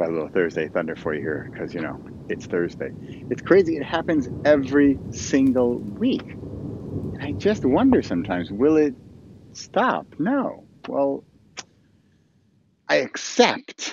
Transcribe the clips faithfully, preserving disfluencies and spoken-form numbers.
a little Thursday thunder for you here because, you know, it's Thursday. It's crazy. It happens every single week. And I just wonder sometimes, will it stop? No. Well, I accept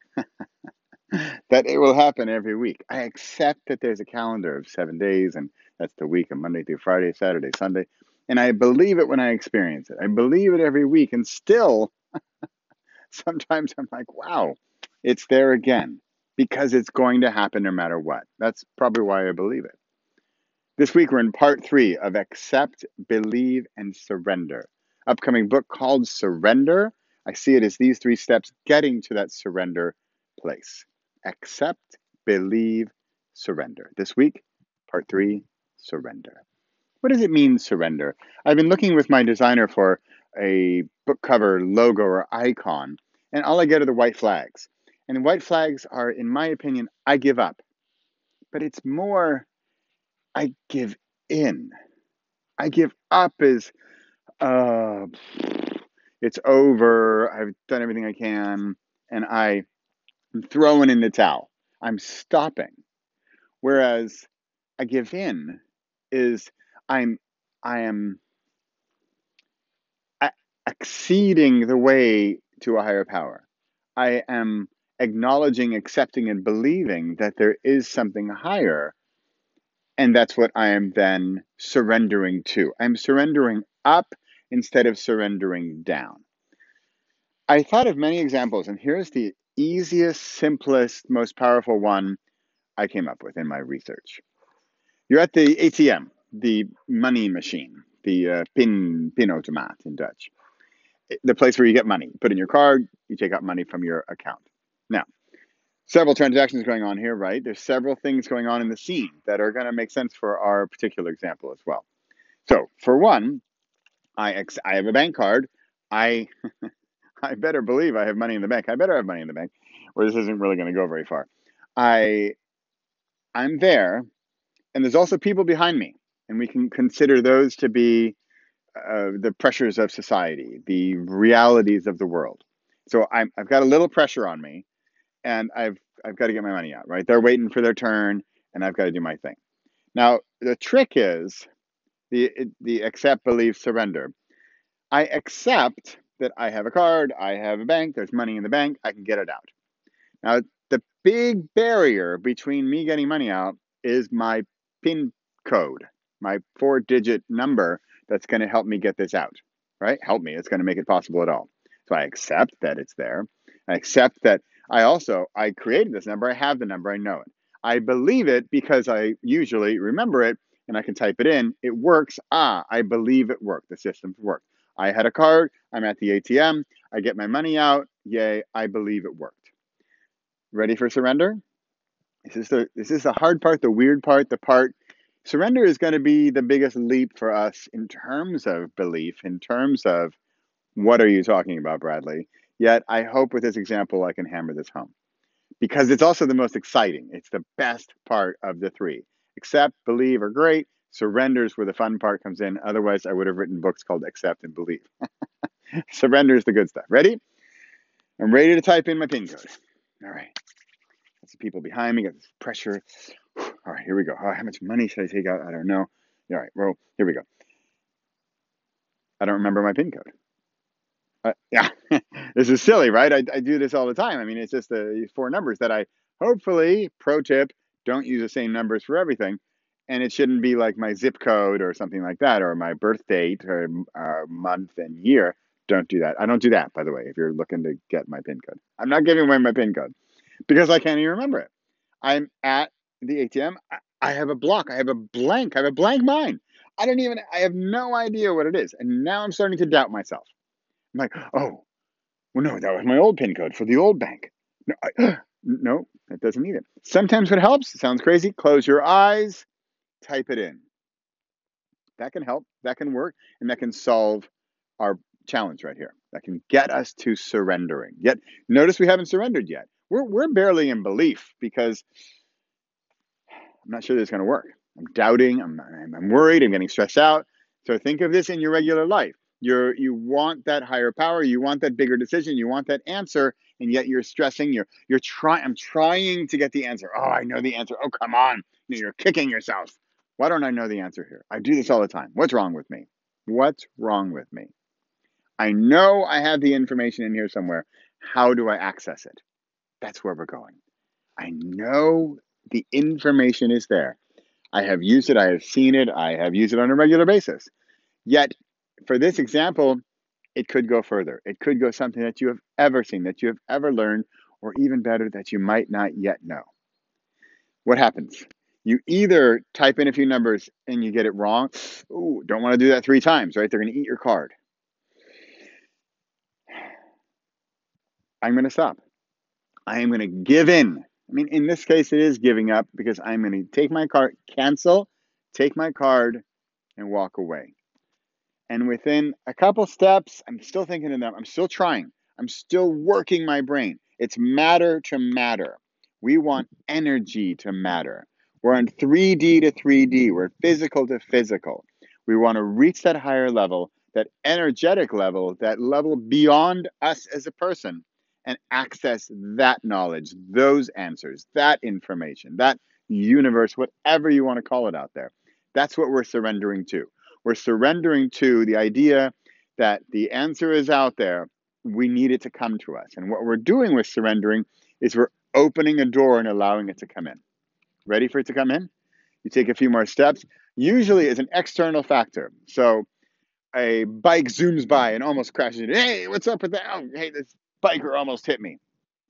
that it will happen every week. I accept that there's a calendar of seven days, and that's the week of Monday through Friday, Saturday, Sunday. And I believe it when I experience it. I believe it every week. And still, sometimes I'm like, wow, it's there again because it's going to happen no matter what. That's probably why I believe it. This week, we're in part three of Accept, Believe, and Surrender. Upcoming book called Surrender. I see it as these three steps getting to that surrender place. Accept, believe, surrender. This week, part three, surrender. What does it mean, surrender? I've been looking with my designer for a book cover logo or icon, and all I get are the white flags. And white flags are, in my opinion, I give up. But it's more, I give in. I give up is, uh, it's over. I've done everything I can, and I am throwing in the towel. I'm stopping. Whereas I give in is I'm I am a- acceding the way to a higher power. I am acknowledging, accepting, and believing that there is something higher. And that's what I am then surrendering to. I'm surrendering up instead of surrendering down. I thought of many examples, and here's the easiest, simplest, most powerful one I came up with in my research. You're at the A T M, the money machine, the uh, pin pinautomaat in Dutch, the place where you get money. Put in your card, you take out money from your account. Now, several transactions going on here, right? There's several things going on in the scene that are going to make sense for our particular example as well. So, for one, I ex- I have a bank card. I I better believe I have money in the bank. I better have money in the bank, or this isn't really going to go very far. I I'm there, and there's also people behind me, and we can consider those to be uh, the pressures of society, the realities of the world. So I'm, I've got a little pressure on me, and I've I've got to get my money out. Right? They're waiting for their turn, and I've got to do my thing. Now the trick is the the accept, believe, surrender. I accept that I have a card, I have a bank, there's money in the bank, I can get it out. Now, the big barrier between me getting money out is my PIN code, my four digit number that's going to help me get this out, right? Help me, it's going to make it possible at all. So I accept that it's there. I accept that I also, I created this number, I have the number, I know it. I believe it because I usually remember it and I can type it in. It works. Ah, I believe it worked. The systems work. I had a card, I'm at the A T M, I get my money out. Yay, I believe it worked. Ready for surrender? This is the this is the hard part, the weird part, the part. Surrender is going to be the biggest leap for us in terms of belief, in terms of what are you talking about, Bradley? Yet I hope with this example I can hammer this home. Because it's also the most exciting. It's the best part of the three. Accept, believe are great. Surrender is where the fun part comes in. Otherwise, I would have written books called Accept and Believe. Surrender is the good stuff. Ready? I'm ready to type in my PIN code. All right. Got some people behind me, got this pressure. All right, here we go. Oh, how much money should I take out? I don't know. All right, well, here we go. I don't remember my PIN code. Uh, yeah, this is silly, right? I, I do this all the time. I mean, it's just the four numbers that I hopefully, pro tip, don't use the same numbers for everything. And it shouldn't be like my zip code or something like that, or my birth date or uh, month and year. Don't do that. I don't do that, by the way, if you're looking to get my PIN code. I'm not giving away my PIN code because I can't even remember it. I'm at the A T M. I have a block. I have a blank. I have a blank mind. I don't even, I have no idea what it is. And now I'm starting to doubt myself. I'm like, oh, well, no, that was my old PIN code for the old bank. No, I, no, that doesn't need it. Sometimes what helps, it sounds crazy, close your eyes, type it in. That can help. That can work. And that can solve our challenge right here. That can get us to surrendering. Yet, notice we haven't surrendered yet. We're, we're barely in belief because I'm not sure this is going to work. I'm doubting. I'm, I'm, I'm worried. I'm getting stressed out. So think of this in your regular life. You're you want that higher power, you want that bigger decision, you want that answer, and yet you're stressing. You're you're trying. I'm trying to get the answer. Oh, I know the answer. Oh, come on! You're kicking yourself. Why don't I know the answer here? I do this all the time. What's wrong with me? What's wrong with me? I know I have the information in here somewhere. How do I access it? That's where we're going. I know the information is there. I have used it. I have seen it. I have used it on a regular basis. Yet, for this example, it could go further. It could go something that you have ever seen, that you have ever learned, or even better, that you might not yet know. What happens? You either type in a few numbers and you get it wrong. Ooh, don't want to do that three times, right? They're going to eat your card. I'm going to stop. I am going to give in. I mean, in this case, it is giving up because I'm going to take my card, cancel, take my card, and walk away. And within a couple steps, I'm still thinking of them. I'm still trying. I'm still working my brain. It's matter to matter. We want energy to matter. We're on three D to three D. We're physical to physical. We want to reach that higher level, that energetic level, that level beyond us as a person, and access that knowledge, those answers, that information, that universe, whatever you want to call it out there. That's what we're surrendering to. We're surrendering to the idea that the answer is out there. We need it to come to us. And what we're doing with surrendering is we're opening a door and allowing it to come in. Ready for it to come in? You take a few more steps. Usually it's an external factor. So a bike zooms by and almost crashes into, hey, what's up with that? Oh, hey, this biker almost hit me.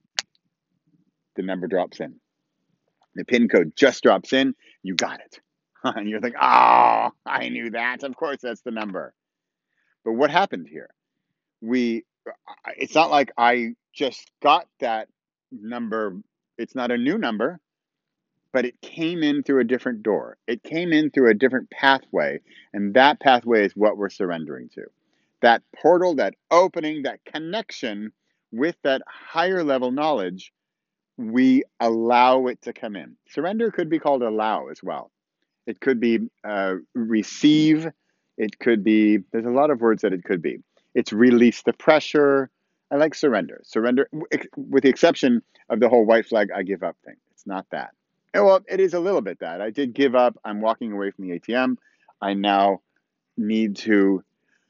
The number drops in. The PIN code just drops in. You got it. And you're thinking, oh, I knew that. Of course, that's the number. But what happened here? We, it's not like I just got that number. It's not a new number, but it came in through a different door. It came in through a different pathway. And that pathway is what we're surrendering to. That portal, that opening, that connection with that higher level knowledge, we allow it to come in. Surrender could be called allow as well. It could be uh, receive. It could be, there's a lot of words that it could be. It's release the pressure. I like surrender. Surrender, with the exception of the whole white flag, I give up thing. It's not that. Well, it is a little bit that. I did give up. I'm walking away from the A T M. I now need to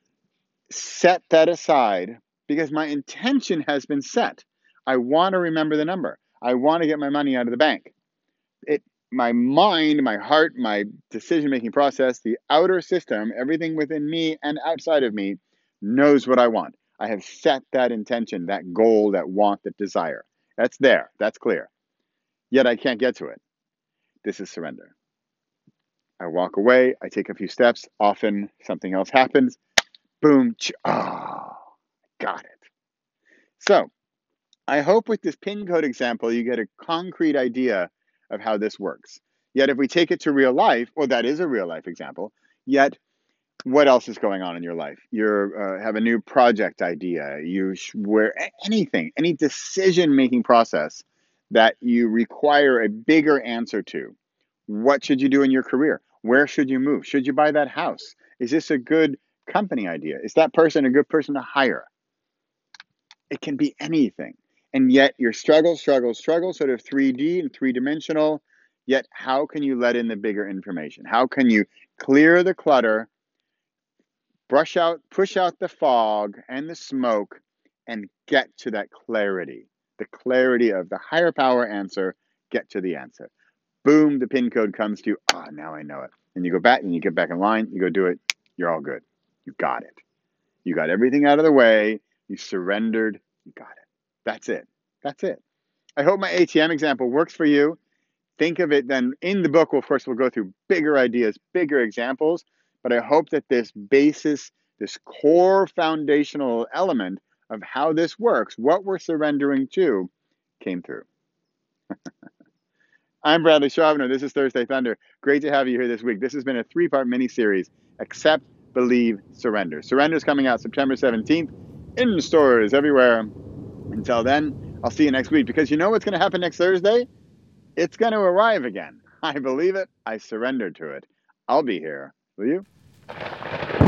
set that aside because my intention has been set. I want to remember the number. I want to get my money out of the bank. It, my mind, my heart, my decision-making process, the outer system, everything within me and outside of me knows what I want. I have set that intention, that goal, that want, that desire. That's there. That's clear. Yet I can't get to it. This is surrender. I walk away. I take a few steps. Often something else happens. Boom. Oh, got it. So I hope with this PIN code example, you get a concrete idea of how this works. Yet if we take it to real life, well, that is a real life example. Yet what else is going on in your life? You uh, have a new project idea. You where anything, any decision-making process that you require a bigger answer to. What should you do in your career? Where should you move? Should you buy that house? Is this a good company idea? Is that person a good person to hire? It can be anything. And yet your struggle, struggle, struggle, sort of three D and three-dimensional. Yet how can you let in the bigger information? How can you clear the clutter, brush out, push out the fog and the smoke, and get to that clarity? The clarity of the higher power answer, get to the answer. Boom, the PIN code comes to you. Ah, oh, now I know it. And you go back and you get back in line, you go do it. You're all good. You got it. You got everything out of the way. You surrendered. You got it. That's it. That's it. I hope my A T M example works for you. Think of it then in the book. Of course, we'll go through bigger ideas, bigger examples. But I hope that this basis, this core foundational element of how this works, what we're surrendering to, came through. I'm Bradley Charbonneau. This is Thursday Thunder. Great to have you here this week. This has been a three-part mini-series, Accept, Believe, Surrender. Surrender is coming out September seventeenth in stores everywhere. Until then, I'll see you next week because you know what's going to happen next Thursday? It's going to arrive again. I believe it. I surrender to it. I'll be here. Will you?